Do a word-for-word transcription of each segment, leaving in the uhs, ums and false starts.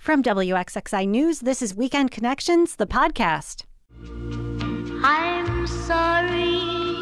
From W X X I News, this is Weekend Connections, the podcast. I'm sorry,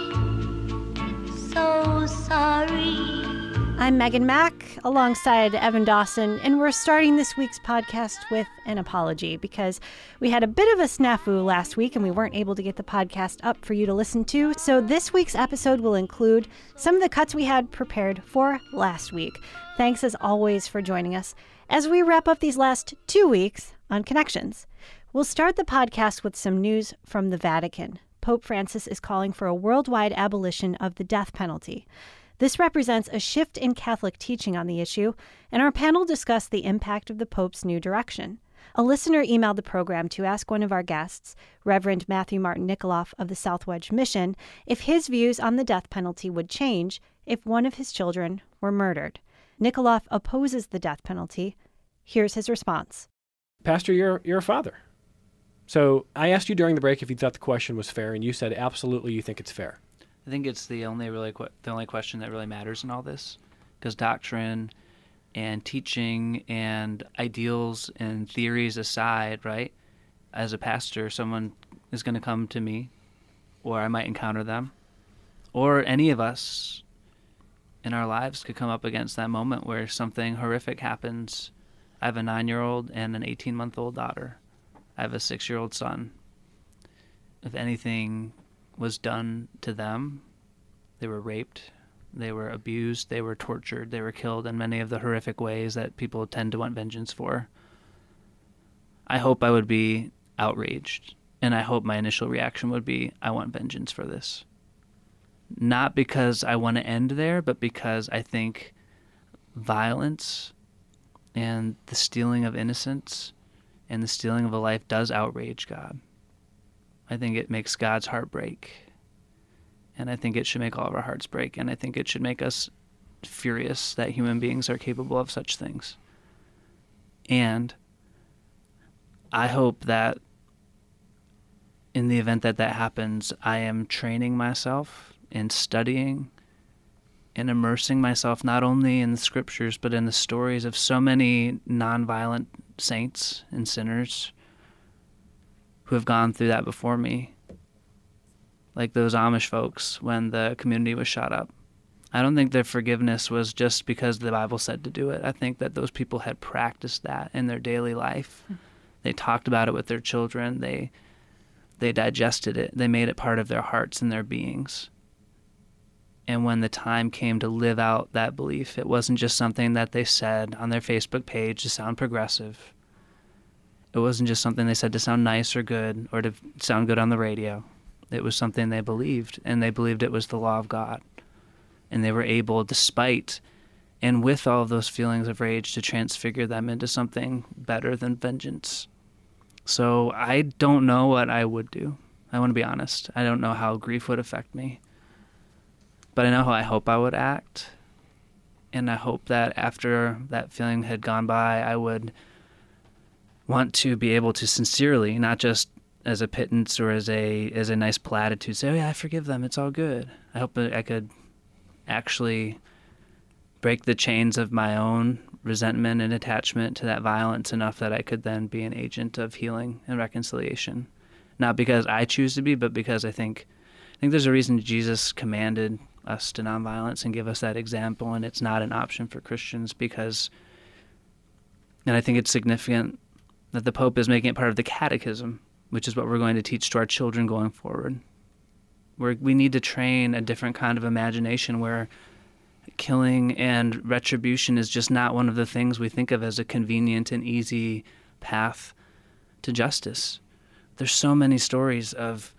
so sorry. I'm Megan Mack alongside Evan Dawson, and we're starting this week's podcast with an apology because we had a bit of a snafu last week and we weren't able to get the podcast up for you to listen to. So this week's episode will include some of the cuts we had prepared for last week. Thanks as always for joining us as we wrap up these last two weeks on Connections. We'll start the podcast with some news from the Vatican. Pope Francis is calling for a worldwide abolition of the death penalty. This represents a shift in Catholic teaching on the issue, and our panel discussed the impact of the Pope's new direction. A listener emailed the program to ask one of our guests, Reverend Matthew Martin Nikoloff of the Southwedge Mission, if his views on the death penalty would change if one of his children were murdered. Nikoloff opposes the death penalty. Here's his response. Pastor, you're you're a father. So I asked you during the break if you thought the question was fair, and you said absolutely you think it's fair. I think it's the only really que- the only question that really matters in all this, because doctrine and teaching and ideals and theories aside, right? As a pastor, someone is going to come to me, or I might encounter them, or any of us in our lives could come up against that moment where something horrific happens. I have a nine-year-old and an eighteen-month-old daughter. I have a six-year-old son. If anything was done to them, they were raped, they were abused, they were tortured, they were killed in many of the horrific ways that people tend to want vengeance for. I hope I would be outraged, and I hope my initial reaction would be, I want vengeance for this. Not because I want to end there, but because I think violence and the stealing of innocence and the stealing of a life does outrage God. I think it makes God's heart break. And I think it should make all of our hearts break. And I think it should make us furious that human beings are capable of such things. And I hope that in the event that that happens, I am training myself in studying and immersing myself not only in the scriptures, but in the stories of so many nonviolent saints and sinners who have gone through that before me, like those Amish folks when the community was shot up. I don't think their forgiveness was just because the Bible said to do it. I think that those people had practiced that in their daily life. Mm-hmm. They talked about it with their children. They they digested it. They made it part of their hearts and their beings. And when the time came to live out that belief, it wasn't just something that they said on their Facebook page to sound progressive. It wasn't just something they said to sound nice or good or to sound good on the radio. It was something they believed, and they believed it was the law of God. And they were able, despite and with all of those feelings of rage, to transfigure them into something better than vengeance. So I don't know what I would do. I want to be honest. I don't know how grief would affect me. But I know how I hope I would act. And I hope that after that feeling had gone by, I would want to be able to sincerely, not just as a pittance or as a as a nice platitude, say, oh yeah, I forgive them, it's all good. I hope that I could actually break the chains of my own resentment and attachment to that violence enough that I could then be an agent of healing and reconciliation. Not because I choose to be, but because I think I think there's a reason Jesus commanded us to nonviolence and give us that example, and it's not an option for Christians because, and I think it's significant that the Pope is making it part of the catechism, which is what we're going to teach to our children going forward. We're, we need to train a different kind of imagination where killing and retribution is just not one of the things we think of as a convenient and easy path to justice. There's so many stories of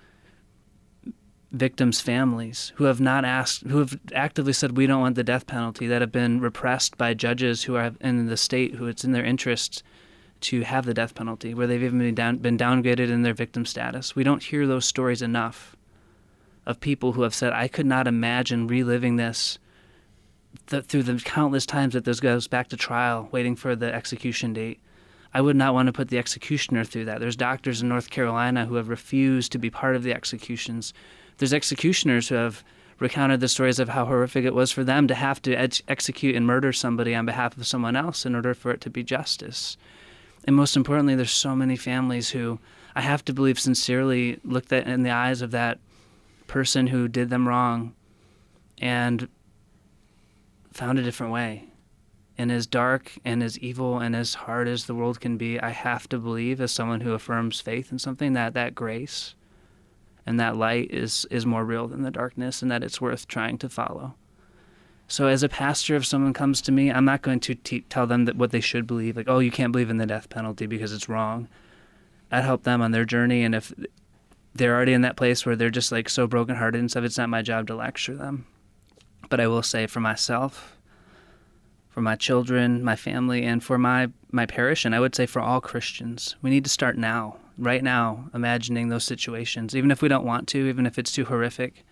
victims' families who have not asked, who have actively said we don't want the death penalty, that have been repressed by judges who are in the state who it's in their interest to have the death penalty, where they've even been, down, been downgraded in their victim status. We don't hear those stories enough of people who have said, I could not imagine reliving this th- through the countless times that this goes back to trial, waiting for the execution date. I would not want to put the executioner through that. There's doctors in North Carolina who have refused to be part of the executions. There's executioners who have recounted the stories of how horrific it was for them to have to ed- execute and murder somebody on behalf of someone else in order for it to be justice. And most importantly, there's so many families who I have to believe sincerely looked at in the eyes of that person who did them wrong and found a different way. And as dark and as evil and as hard as the world can be, I have to believe, as someone who affirms faith in something, that that grace and that light is, is more real than the darkness, and that it's worth trying to follow. So as a pastor, if someone comes to me, I'm not going to te- tell them that what they should believe, like, oh, you can't believe in the death penalty because it's wrong. I'd help them on their journey, and if they're already in that place where they're just like so brokenhearted and stuff, it's not my job to lecture them. But I will say, for myself, for my children, my family, and for my, my parish, and I would say for all Christians, we need to start now, right now, imagining those situations, even if we don't want to, even if it's too horrific,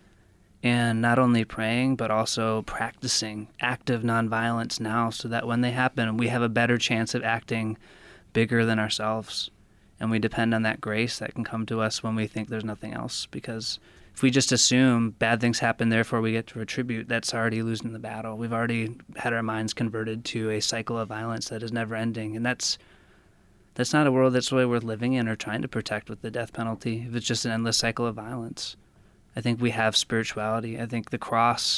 and not only praying, but also practicing active nonviolence now so that when they happen, we have a better chance of acting bigger than ourselves, and we depend on that grace that can come to us when we think there's nothing else, because if we just assume bad things happen, therefore we get to retribute, that's already losing the battle. We've already had our minds converted to a cycle of violence that is never ending. And that's that's not a world that's really worth living in or trying to protect with the death penalty, if it's just an endless cycle of violence. I think we have spirituality. I think the cross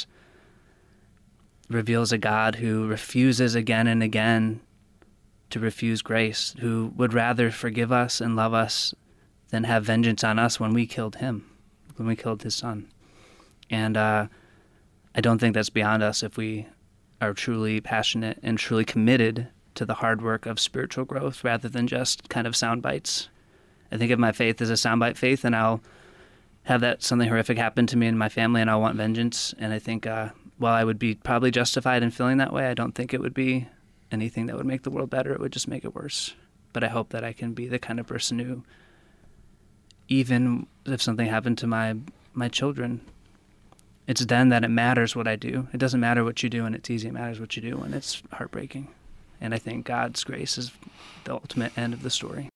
reveals a God who refuses again and again to refuse grace, who would rather forgive us and love us than have vengeance on us when we killed him, when we killed his son. And uh, I don't think that's beyond us if we are truly passionate and truly committed to the hard work of spiritual growth rather than just kind of sound bites. I think of my faith as a soundbite faith, and I'll have that something horrific happen to me and my family, and I'll want vengeance. And I think uh, while I would be probably justified in feeling that way, I don't think it would be anything that would make the world better. It would just make it worse. But I hope that I can be the kind of person who, even if something happened to my my children, it's then that it matters what I do. It doesn't matter what you do and it's easy. It matters what you do and it's heartbreaking. And I think God's grace is the ultimate end of the story.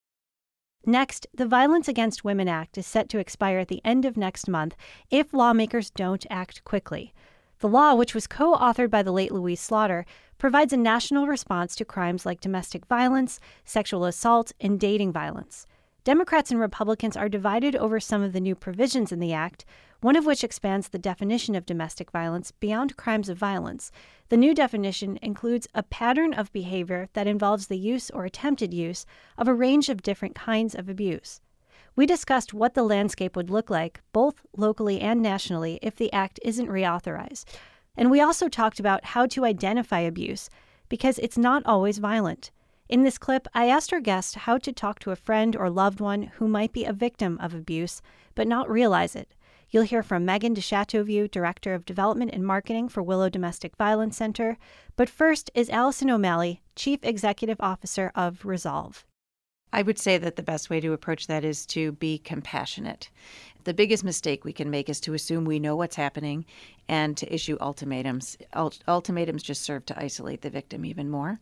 Next, the Violence Against Women Act is set to expire at the end of next month if lawmakers don't act quickly. The law, which was co-authored by the late Louise Slaughter, provides a national response to crimes like domestic violence, sexual assault, and dating violence. Democrats and Republicans are divided over some of the new provisions in the act, one of which expands the definition of domestic violence beyond crimes of violence. The new definition includes a pattern of behavior that involves the use or attempted use of a range of different kinds of abuse. We discussed what the landscape would look like, both locally and nationally, if the act isn't reauthorized. And we also talked about how to identify abuse, because it's not always violent. In this clip, I asked our guest how to talk to a friend or loved one who might be a victim of abuse, but not realize it. You'll hear from Megan de Chateauvieux, Director of Development and Marketing for Willow Domestic Violence Center. But first is Allison O'Malley, Chief Executive Officer of Resolve. I would say that the best way to approach that is to be compassionate. The biggest mistake we can make is to assume we know what's happening and to issue ultimatums. Ult- ultimatums just serve to isolate the victim even more.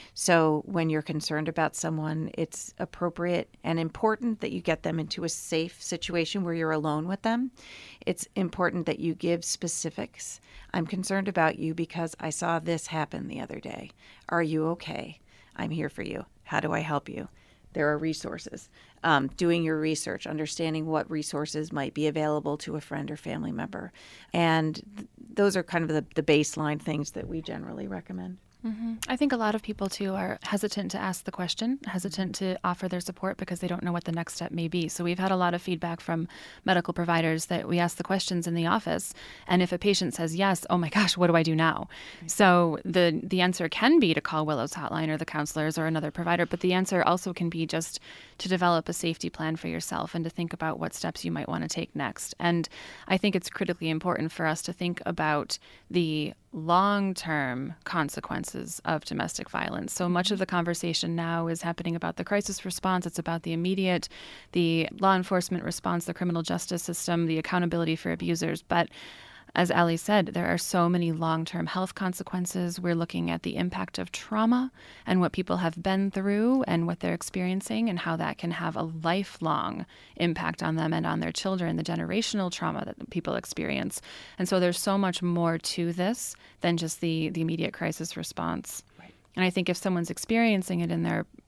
So when you're concerned about someone, it's appropriate and important that you get them into a safe situation where you're alone with them. It's important that you give specifics. I'm concerned about you because I saw this happen the other day. Are you okay? I'm here for you. How do I help you? There are resources. Um, doing your research, understanding what resources might be available to a friend or family member. And th- those are kind of the, the baseline things that we generally recommend. Mm-hmm. I think a lot of people, too, are hesitant to ask the question, hesitant to offer their support because they don't know what the next step may be. So we've had a lot of feedback from medical providers that we ask the questions in the office. And if a patient says yes, oh, my gosh, what do I do now? Right. So the, the answer can be to call Willow's hotline or the counselors or another provider. But the answer also can be just to develop a safety plan for yourself and to think about what steps you might want to take next. And I think it's critically important for us to think about the long-term consequences of domestic violence. So much of the conversation now is happening about the crisis response. It's about the immediate, the law enforcement response, the criminal justice system, the accountability for abusers. But as Ali said, there are so many long-term health consequences. We're looking at the impact of trauma and what people have been through and what they're experiencing and how that can have a lifelong impact on them and on their children, the generational trauma that people experience. And so there's so much more to this than just the, the immediate crisis response. Right. And I think if someone's experiencing it in their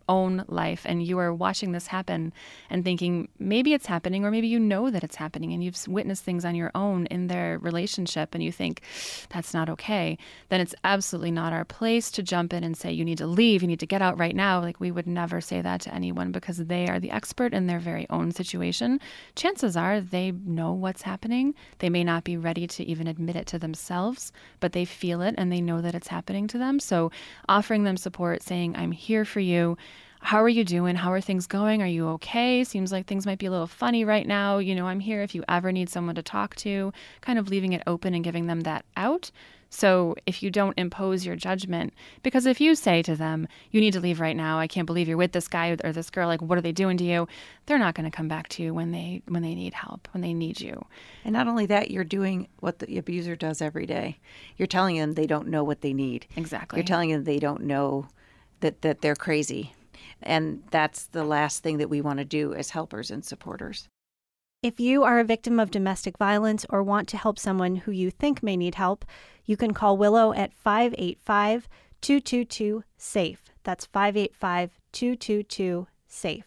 own life and you are watching this happen and thinking maybe it's happening, or maybe you know that it's happening and you've witnessed things on your own in their relationship and you think that's not okay, then it's absolutely not our place to jump in and say, you need to leave, you need to get out right now. Like, we would never say that to anyone because they are the expert in their very own situation. Chances are they know what's happening. They may not be ready to even admit it to themselves, but they feel it and they know that it's happening to them. So offering them support, saying, I'm here for you. How are you doing? How are things going? Are you okay? Seems like things might be a little funny right now. You know, I'm here if you ever need someone to talk to, kind of leaving it open and giving them that out. So if you don't impose your judgment, because if you say to them, you need to leave right now, I can't believe you're with this guy or this girl, like, what are they doing to you? They're not going to come back to you when they when they need help, when they need you. And not only that, you're doing what the abuser does every day. You're telling them they don't know what they need. Exactly. You're telling them they don't know that, that they're crazy. And that's the last thing that we want to do as helpers and supporters. If you are a victim of domestic violence or want to help someone who you think may need help, you can call Willow at five eight five, two two two, SAFE. That's five eight five, two two two, SAFE.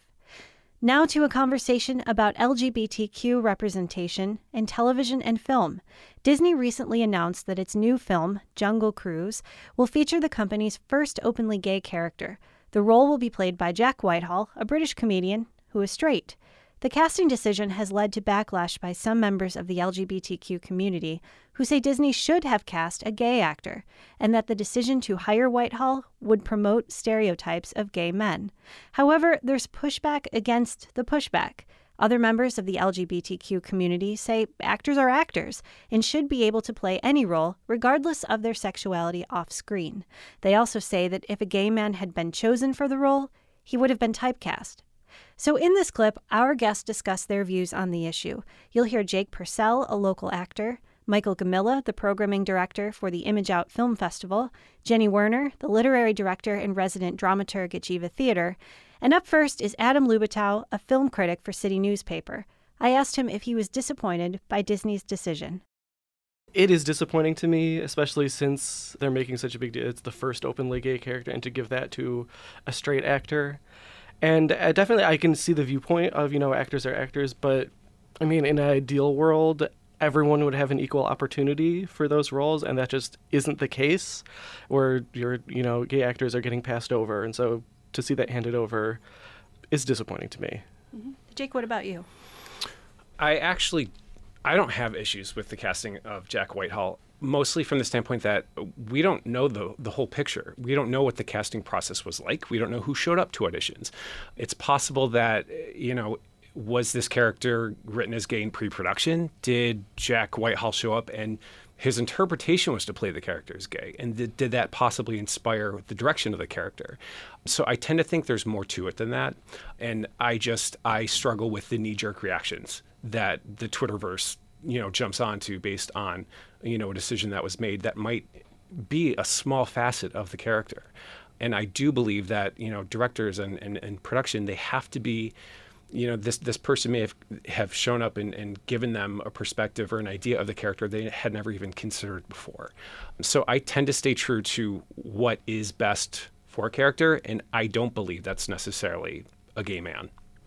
Now to a conversation about L G B T Q representation in television and film. Disney recently announced that its new film, Jungle Cruise, will feature the company's first openly gay character. The role will be played by Jack Whitehall, a British comedian who is straight. The casting decision has led to backlash by some members of the L G B T Q community who say Disney should have cast a gay actor, and that the decision to hire Whitehall would promote stereotypes of gay men. However, there's pushback against the pushback. Other members of the L G B T Q community say actors are actors and should be able to play any role, regardless of their sexuality off-screen. They also say that if a gay man had been chosen for the role, he would have been typecast. So in this clip, our guests discuss their views on the issue. You'll hear Jake Purcell, a local actor, Michael Gamilla, the programming director for the Image Out Film Festival, Jenny Werner, the literary director and resident dramaturg at Jiva Theater, and up first is Adam Lubatow, a film critic for City Newspaper. I asked him if he was disappointed by Disney's decision. It is disappointing to me, especially since they're making such a big deal. It's the first openly gay character, and to give that to a straight actor. And uh, definitely I can see the viewpoint of, you know, actors are actors, but I mean, in an ideal world, everyone would have an equal opportunity for those roles, and that just isn't the case, where your, you know, gay actors are getting passed over. And so to see that handed over is disappointing to me. Mm-hmm. Jake, what about you? I actually, I don't have issues with the casting of Jack Whitehall, mostly from the standpoint that we don't know the the whole picture. We don't know what the casting process was like. We don't know who showed up to auditions. It's possible that, you know, was this character written as gay in pre-production? Did Jack Whitehall show up and his interpretation was to play the character as gay? And did, did that possibly inspire the direction of the character? So I tend to think there's more to it than that. And I just, I struggle with the knee-jerk reactions that the Twitterverse, you know, jumps onto based on, you know, a decision that was made that might be a small facet of the character. And I do believe that, you know, directors and, and, and production, they have to be, you know, this this person may have, have shown up and, and given them a perspective or an idea of the character they had never even considered before. So I tend to stay true to what is best for a character, and I don't believe that's necessarily a gay man.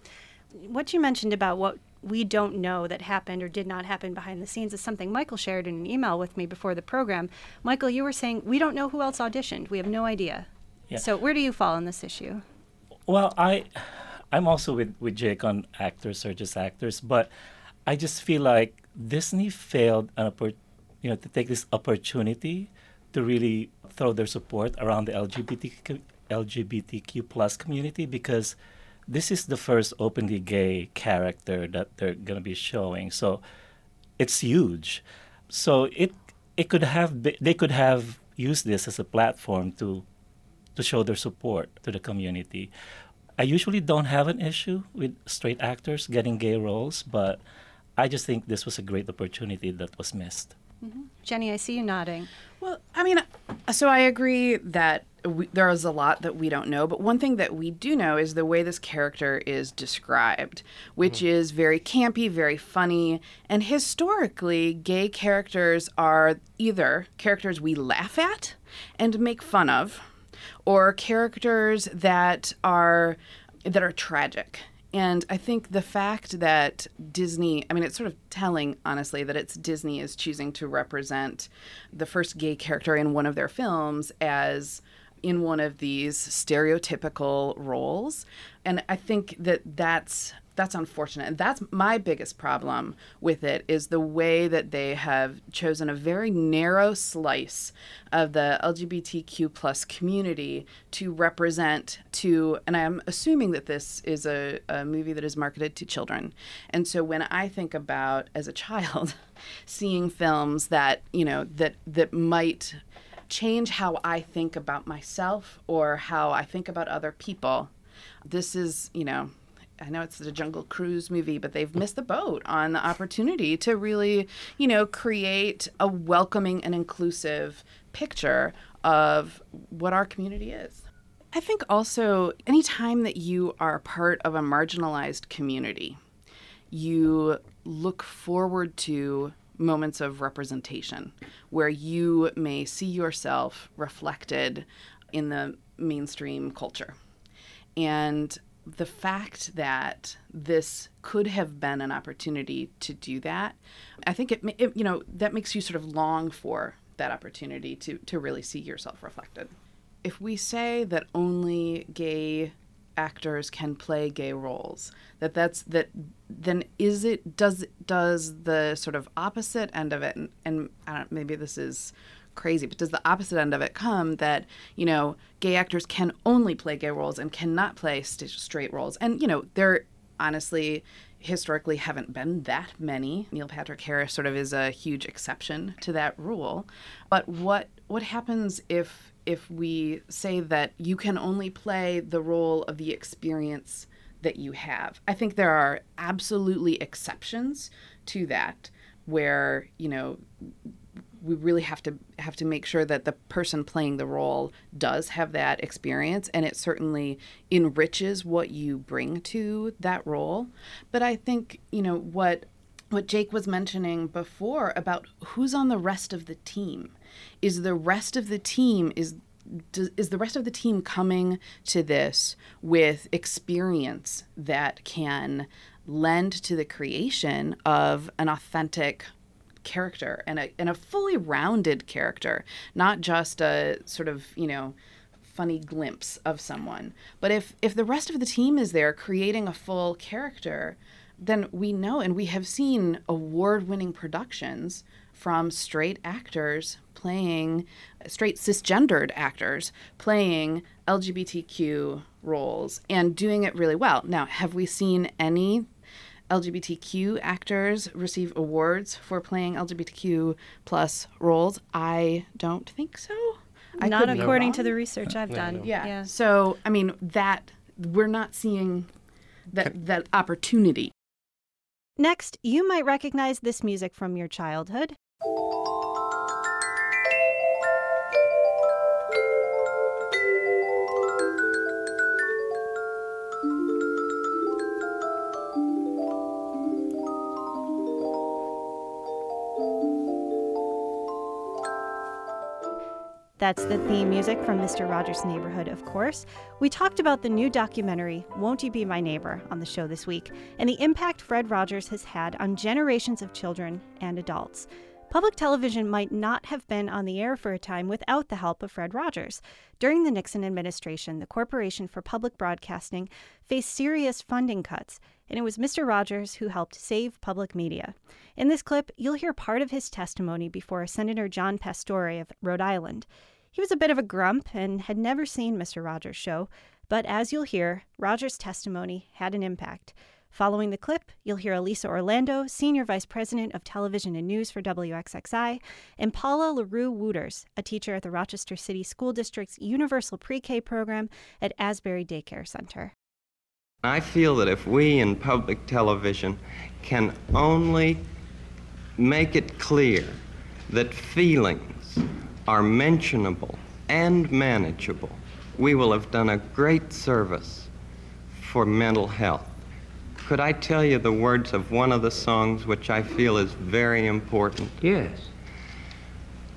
What you mentioned about what we don't know that happened or did not happen behind the scenes is something Michael shared in an email with me before the program. Michael, you were saying we don't know who else auditioned. We have no idea. Yeah. So where do you fall on this issue? Well, I, I'm also with, with Jake on actors are just actors, but I just feel like Disney failed an oppor- you know, to take this opportunity to really throw their support around the L G B T Q, L G B T Q plus community, because this is the first openly gay character that they're going to be showing. So it's huge. So it it could have be, they could have used this as a platform to to show their support to the community. I usually don't have an issue with straight actors getting gay roles, but I just think this was a great opportunity that was missed. Mm-hmm. Jenny, I see you nodding. Well, I mean, so I agree that we, there is a lot that we don't know, but one thing that we do know is the way this character is described, which mm-hmm. is very campy, very funny, and historically, gay characters are either characters we laugh at and make fun of, or characters that are that are tragic. And I think the fact that Disney, I mean, it's sort of telling, honestly, that it's Disney is choosing to represent the first gay character in one of their films as in one of these stereotypical roles. And I think that that's that's unfortunate. And that's my biggest problem with it, is the way that they have chosen a very narrow slice of the L G B T Q plus community to represent to, and I'm assuming that this is a, a movie that is marketed to children. And so when I think about, as a child, seeing films that, you know, that that might change how I think about myself or how I think about other people, this is, you know, I know it's the Jungle Cruise movie, but they've missed the boat on the opportunity to really, you know, create a welcoming and inclusive picture of what our community is. I think also anytime that you are part of a marginalized community, you look forward to moments of representation where you may see yourself reflected in the mainstream culture. And the fact that this could have been an opportunity to do that, I think it, it you know, that makes you sort of long for that opportunity to, to really see yourself reflected. If we say that only gay actors can play gay roles, that that's that then is it does does the sort of opposite end of it, and, and I don't maybe this is crazy, but does the opposite end of it come that, you know, gay actors can only play gay roles and cannot play st- straight roles? And, you know, there honestly historically haven't been that many. Neil Patrick Harris sort of is a huge exception to that rule. But what what happens if if we say that you can only play the role of the experience that you have? I think there are absolutely exceptions to that where, you know, we really have to have to make sure that the person playing the role does have that experience, and it certainly enriches what you bring to that role. But I think, you know, what what Jake was mentioning before about who's on the rest of the team, is the rest of the team is is the rest of the team coming to this with experience that can lend to the creation of an authentic character and a and a fully rounded character, not just a sort of, you know, funny glimpse of someone. But if if the rest of the team is there creating a full character, then we know, and we have seen award-winning productions from straight actors playing, straight cisgendered actors playing L G B T Q roles and doing it really well. Now, have we seen any L G B T Q actors receive awards for playing L G B T Q plus roles? I don't think so. I Not could be according wrong. to the research I've done. Yeah. yeah. So, I mean, that we're not seeing that that opportunity. Next, you might recognize this music from your childhood. That's the theme music from Mister Rogers' Neighborhood, of course. We talked about the new documentary, Won't You Be My Neighbor, on the show this week, and the impact Fred Rogers has had on generations of children and adults. Public television might not have been on the air for a time without the help of Fred Rogers. During the Nixon administration, the Corporation for Public Broadcasting faced serious funding cuts, and it was Mister Rogers who helped save public media. In this clip, you'll hear part of his testimony before Senator John Pastore of Rhode Island. He was a bit of a grump and had never seen Mister Rogers' show, but as you'll hear, Rogers' testimony had an impact. Following the clip, you'll hear Elisa Orlando, Senior Vice President of Television and News for W X X I, and Paula LaRue Wooters, a teacher at the Rochester City School District's Universal Pre-K program at Asbury Daycare Center. I feel that if we in public television can only make it clear that feelings are mentionable and manageable, we will have done a great service for mental health. Could I tell you the words of one of the songs which I feel is very important? Yes.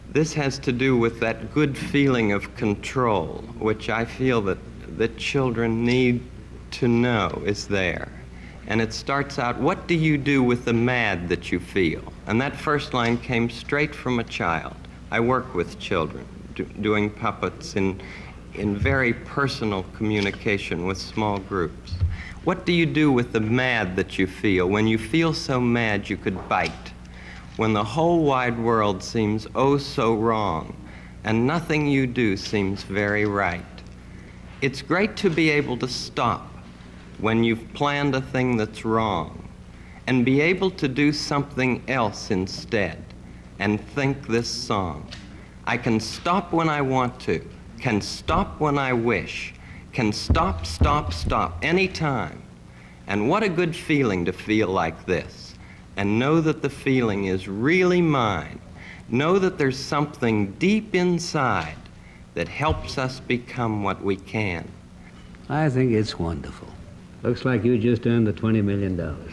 This has to do with that good feeling of control, which I feel that, that children need to know is there. And it starts out, what do you do with the mad that you feel? And that first line came straight from a child. I work with children, do, doing puppets in, in very personal communication with small groups. What do you do with the mad that you feel? When you feel so mad you could bite. When the whole wide world seems oh so wrong, and nothing you do seems very right. It's great to be able to stop when you've planned a thing that's wrong, and be able to do something else instead, and think this song. I can stop when I want to, can stop when I wish, can stop, stop, stop, anytime. And what a good feeling to feel like this. And know that the feeling is really mine. Know that there's something deep inside that helps us become what we can. I think it's wonderful. Looks like you just earned the twenty million dollars.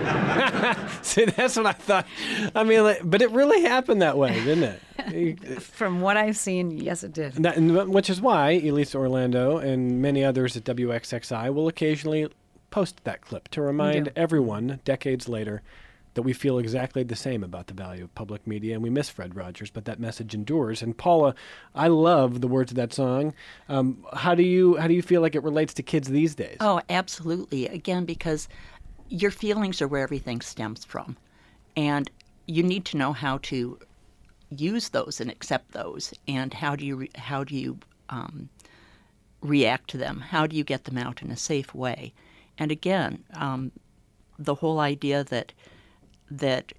See, that's what I thought. I mean, like, but it really happened that way, didn't it? From what I've seen, yes, it did. That, which is why Elisa Orlando and many others at W X X I will occasionally post that clip to remind everyone, decades later, that we feel exactly the same about the value of public media, and we miss Fred Rogers, but that message endures. And Paula, I love the words of that song. Um, how do you how do you feel like it relates to kids these days? Oh, absolutely. Again, because your feelings are where everything stems from, and you need to know how to use those and accept those, and how do you re- how do you um, react to them? How do you get them out in a safe way? And again, um, the whole idea that that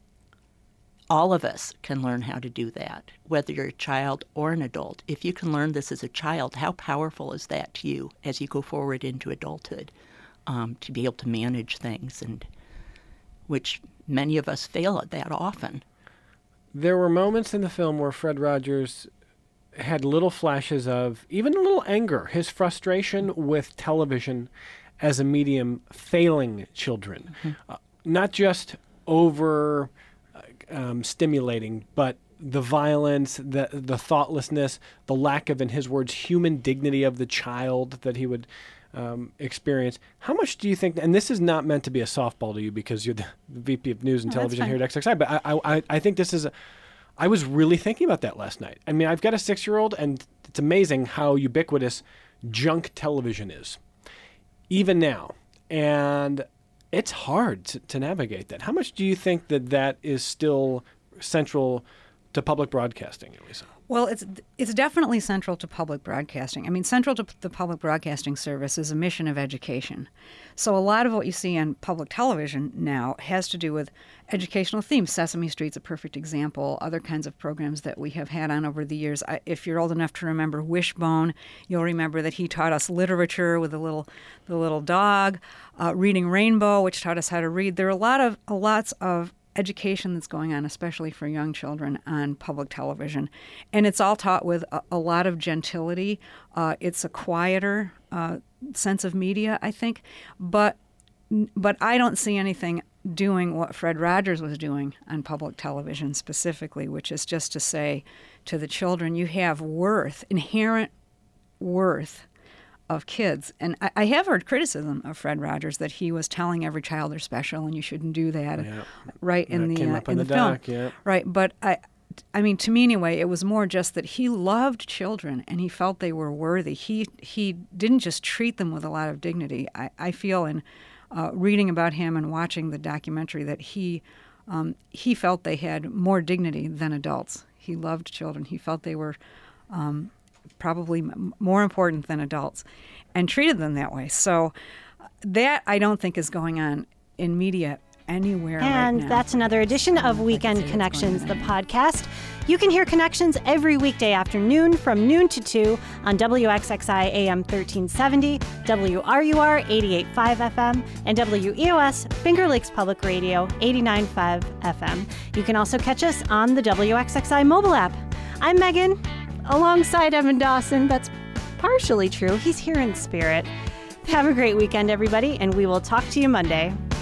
all of us can learn how to do that, whether you're a child or an adult. If you can learn this as a child, how powerful is that to you as you go forward into adulthood, um, to be able to manage things, and which many of us fail at that often. There were moments in the film where Fred Rogers had little flashes of even a little anger, his frustration with television as a medium failing children, mm-hmm. uh, not just over um, stimulating, but the violence, the the thoughtlessness, the lack of, in his words, human dignity of the child that he would um, experience. How much do you think, and this is not meant to be a softball to you because you're the V P of News and No, Television here at X X I, but I, I, I think this is, a, I was really thinking about that last night. I mean, I've got a six-year-old, and it's amazing how ubiquitous junk television is, even now. And it's hard to, to navigate that. How much do you think that that is still central to public broadcasting, Elisa? Well, it's it's definitely central to public broadcasting. I mean, central to the public broadcasting service is a mission of education. So a lot of what you see on public television now has to do with educational themes. Sesame Street's a perfect example. Other kinds of programs that we have had on over the years. I, if you're old enough to remember Wishbone, you'll remember that he taught us literature with the little the little dog. Uh, Reading Rainbow, which taught us how to read. There are a lot of a lots of education that's going on, especially for young children, on public television. And it's all taught with a, a lot of gentility. Uh, it's a quieter uh, sense of media, I think. But but I don't see anything doing what Fred Rogers was doing on public television specifically, which is just to say to the children, you have worth, inherent worth of kids. And I, I have heard criticism of Fred Rogers that he was telling every child they're special and you shouldn't do that, yeah. right in that the came uh, up in in the, the film, doc, yeah. right? But I, I mean, to me anyway, it was more just that he loved children and he felt they were worthy. He he didn't just treat them with a lot of dignity. I, I feel in uh, reading about him and watching the documentary that he um, he felt they had more dignity than adults. He loved children. He felt they were um, probably m- more important than adults, and treated them that way. So that, I don't think, is going on in media anywhere and right now. That's another edition of Weekend Connections, the podcast. You can hear Connections every weekday afternoon from noon to two on W X X I A M thirteen seventy, W R U R eighty-eight point five F M, and W E O S Finger Lakes Public Radio eighty-nine point five F M. You can also catch us on the W X X I mobile app. I'm Megan, alongside Evan Dawson. That's partially true. He's here in spirit. Have a great weekend, everybody, and we will talk to you Monday.